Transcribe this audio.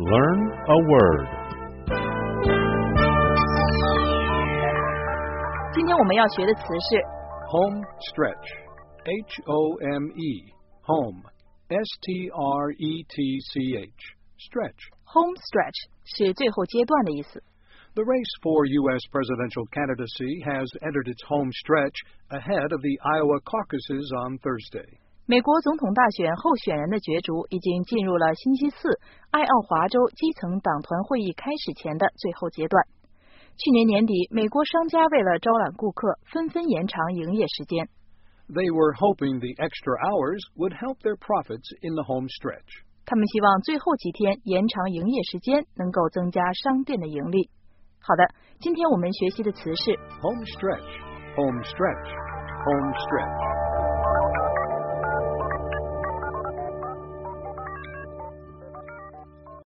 Learn a word. 今天我们要学的词是 home stretch. H-O-M-E. Home. S-T-R-E-T-C-H. Stretch. home stretch 是最后阶段的意思。 The race for U.S. presidential candidacy has entered its home stretch ahead of the Iowa caucuses on Thursday. 美国总统大选候选人的角逐已经进入了星期四爱奥华州基层党团会议开始前的最后阶段。去年年底，美国商家为了招揽顾客，纷纷延长营业时间。 They were hoping the extra hours would help their profits in the home stretch. 他们希望最后几天延长营业时间能够增加商店的盈利。好的，今天我们学习的词是 home stretch, home stretch, home stretch.